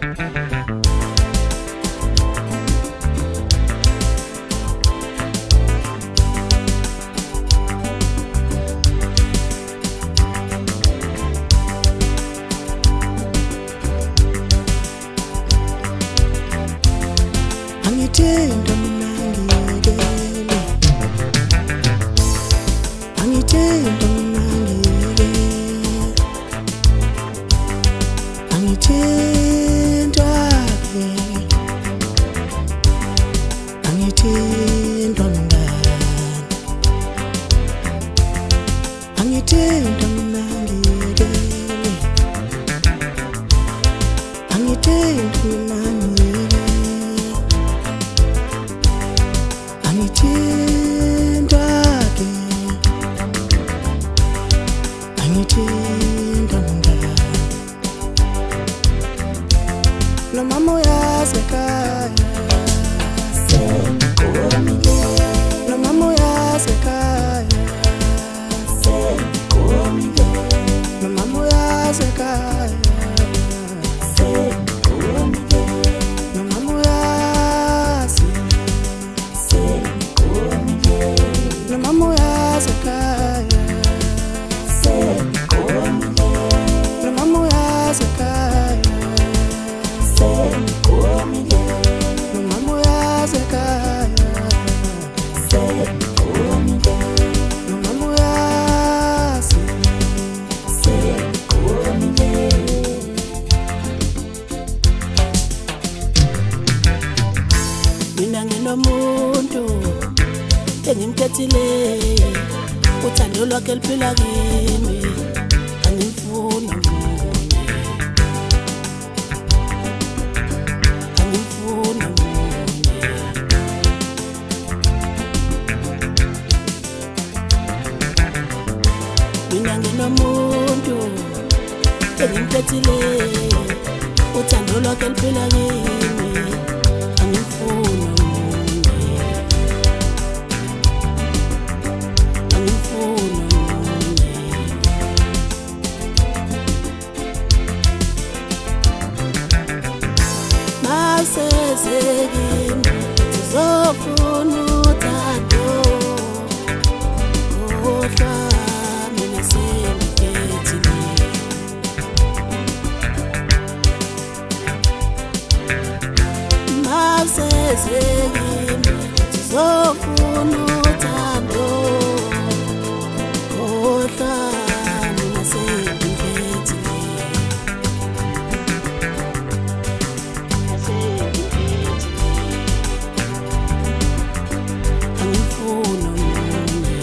Angithenda mina ngiyekele, angithenda mina ngiyekele, angithenda ke, angithenda mngani, angithenda mina ngiyekele, angithenda mina angithinda ke, angithinda mngani, nomama uyazi ekhaya, sengikhulumile, nomama uyazi ekhaya, sengikhulumile, nomama uyazi ekhaya, sengikhulumile, nomama uyazi, nomama uyazi ekhaya, sengikhulumile, nomama uyazi ekhaya, sengikhulumile, nomama uyazi ekhaya, sengikhulumile, nomama uyazi, sengikhulumile. Mina nginomuntu engimkhethile, uthando lwakhe luphila kimi, angimfuna omunye, angimfuna omunye. Mina nginomuntu engimkhethile, uthando lwakhe luphila kimi, angimfuna omunye, angimfuna omunye. Maseze kimi sizofuna uthando, kodwa mina sengikhethile. Maseze kimi sizofuna uthando, kodwa mina sengikhethile. Angifuna omunye,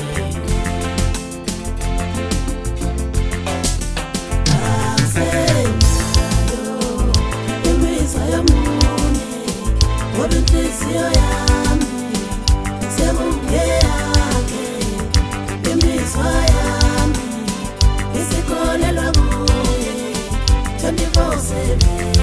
angisenayo imizwa yomunye, ngoba inhliziyo yami sekungeyakhe. Imizwa yami isikholelwa kuye 24/7.